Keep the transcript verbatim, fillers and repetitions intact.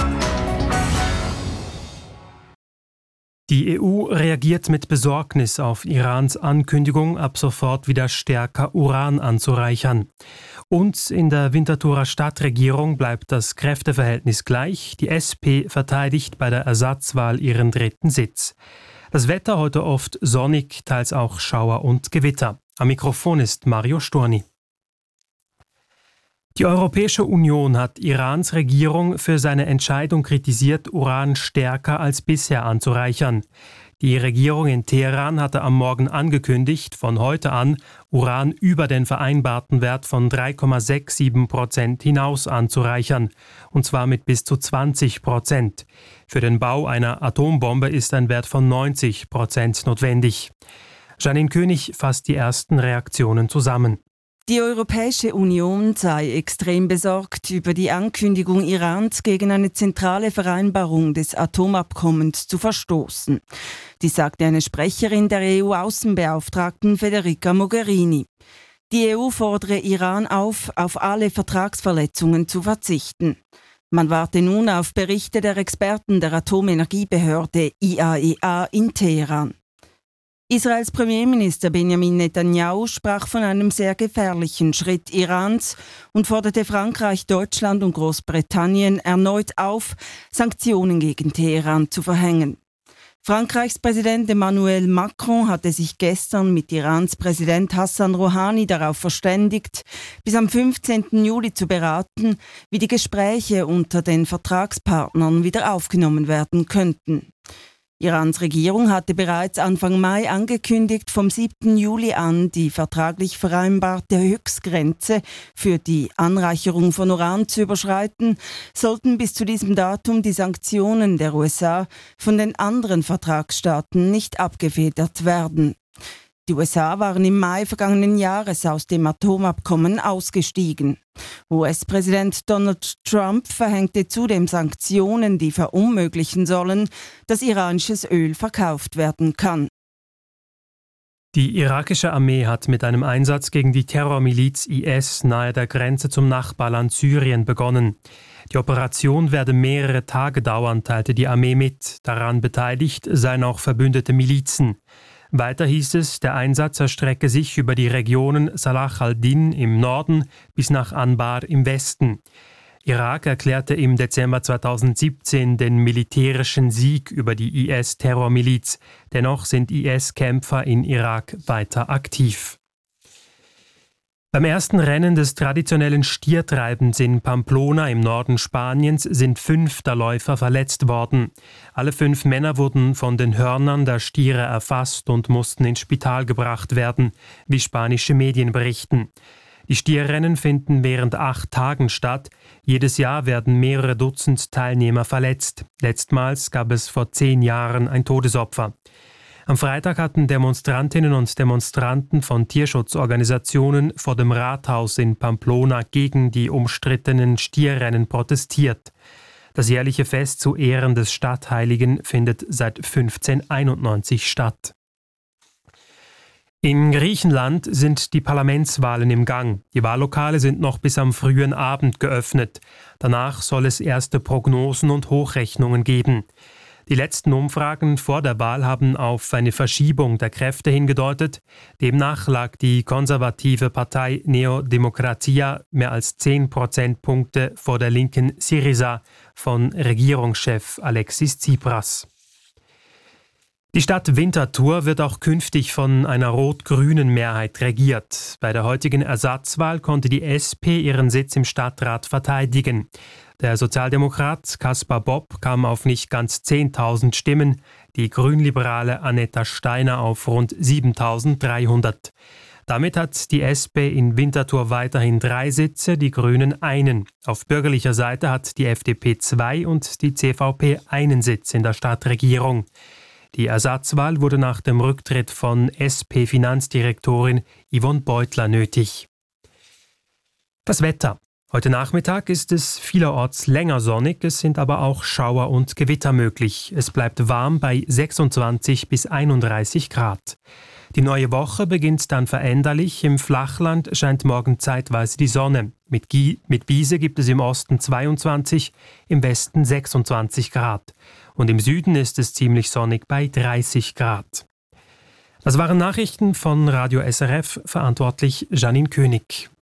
Die E U reagiert mit Besorgnis auf Irans Ankündigung, ab sofort wieder stärker Uran anzureichern. Und in der Winterthurer Stadtregierung bleibt das Kräfteverhältnis gleich. Die S P verteidigt bei der Ersatzwahl ihren dritten Sitz. Das Wetter heute oft sonnig, teils auch Schauer und Gewitter. Am Mikrofon ist Mario Storni. Die Europäische Union hat Irans Regierung für seine Entscheidung kritisiert, Uran stärker als bisher anzureichern. Die Regierung in Teheran hatte am Morgen angekündigt, von heute an Uran über den vereinbarten Wert von drei Komma siebenundsechzig Prozent hinaus anzureichern, und zwar mit bis zu zwanzig Prozent. Für den Bau einer Atombombe ist ein Wert von neunzig Prozent notwendig. Janine König fasst die ersten Reaktionen zusammen. Die Europäische Union sei extrem besorgt über die Ankündigung Irans, gegen eine zentrale Vereinbarung des Atomabkommens zu verstoßen. Dies sagte eine Sprecherin der E U-Außenbeauftragten Federica Mogherini. Die E U fordere Iran auf, auf alle Vertragsverletzungen zu verzichten. Man warte nun auf Berichte der Experten der Atomenergiebehörde I A E A in Teheran. Israels Premierminister Benjamin Netanyahu sprach von einem sehr gefährlichen Schritt Irans und forderte Frankreich, Deutschland und Großbritannien erneut auf, Sanktionen gegen Teheran zu verhängen. Frankreichs Präsident Emmanuel Macron hatte sich gestern mit Irans Präsident Hassan Rouhani darauf verständigt, bis am fünfzehnten Juli zu beraten, wie die Gespräche unter den Vertragspartnern wieder aufgenommen werden könnten. Irans Regierung hatte bereits Anfang Mai angekündigt, vom siebten Juli an die vertraglich vereinbarte Höchstgrenze für die Anreicherung von Uran zu überschreiten, sollten bis zu diesem Datum die Sanktionen der U S A von den anderen Vertragsstaaten nicht abgefedert werden. Die U S A waren im Mai vergangenen Jahres aus dem Atomabkommen ausgestiegen. U S-Präsident Donald Trump verhängte zudem Sanktionen, die verunmöglichen sollen, dass iranisches Öl verkauft werden kann. Die irakische Armee hat mit einem Einsatz gegen die Terrormiliz I S nahe der Grenze zum Nachbarland Syrien begonnen. Die Operation werde mehrere Tage dauern, teilte die Armee mit. Daran beteiligt seien auch verbündete Milizen. Weiter hieß es, der Einsatz erstrecke sich über die Regionen Salah al-Din im Norden bis nach Anbar im Westen. Irak erklärte im Dezember zweitausendsiebzehn den militärischen Sieg über die I S-Terrormiliz. Dennoch sind I S-Kämpfer in Irak weiter aktiv. Beim ersten Rennen des traditionellen Stiertreibens in Pamplona im Norden Spaniens sind fünf der Läufer verletzt worden. Alle fünf Männer wurden von den Hörnern der Stiere erfasst und mussten ins Spital gebracht werden, wie spanische Medien berichten. Die Stierrennen finden während acht Tagen statt. Jedes Jahr werden mehrere Dutzend Teilnehmer verletzt. Letztmals gab es vor zehn Jahren ein Todesopfer. Am Freitag hatten Demonstrantinnen und Demonstranten von Tierschutzorganisationen vor dem Rathaus in Pamplona gegen die umstrittenen Stierrennen protestiert. Das jährliche Fest zu Ehren des Stadtheiligen findet seit fünfzehnhunderteinundneunzig statt. In Griechenland sind die Parlamentswahlen im Gang. Die Wahllokale sind noch bis am frühen Abend geöffnet. Danach soll es erste Prognosen und Hochrechnungen geben. Die letzten Umfragen vor der Wahl haben auf eine Verschiebung der Kräfte hingedeutet. Demnach lag die konservative Partei Nea Dimokratia mehr als zehn Prozentpunkte vor der linken Syriza von Regierungschef Alexis Tsipras. Die Stadt Winterthur wird auch künftig von einer rot-grünen Mehrheit regiert. Bei der heutigen Ersatzwahl konnte die S P ihren Sitz im Stadtrat verteidigen. Der Sozialdemokrat Kaspar Bob kam auf nicht ganz zehntausend Stimmen, die grünliberale Annetta Steiner auf rund siebentausenddreihundert. Damit hat die S P in Winterthur weiterhin drei Sitze, die Grünen einen. Auf bürgerlicher Seite hat die F D P zwei und die C V P einen Sitz in der Stadtregierung. Die Ersatzwahl wurde nach dem Rücktritt von S P-Finanzdirektorin Yvonne Beutler nötig. Das Wetter. Heute Nachmittag ist es vielerorts länger sonnig, es sind aber auch Schauer und Gewitter möglich. Es bleibt warm bei sechsundzwanzig bis einunddreißig Grad. Die neue Woche beginnt dann veränderlich. Im Flachland scheint morgen zeitweise die Sonne. Mit, Gie- mit Biese gibt es im Osten zweiundzwanzig, im Westen sechsundzwanzig Grad. Und im Süden ist es ziemlich sonnig bei dreißig Grad. Das waren Nachrichten von Radio S R F, verantwortlich Janine König.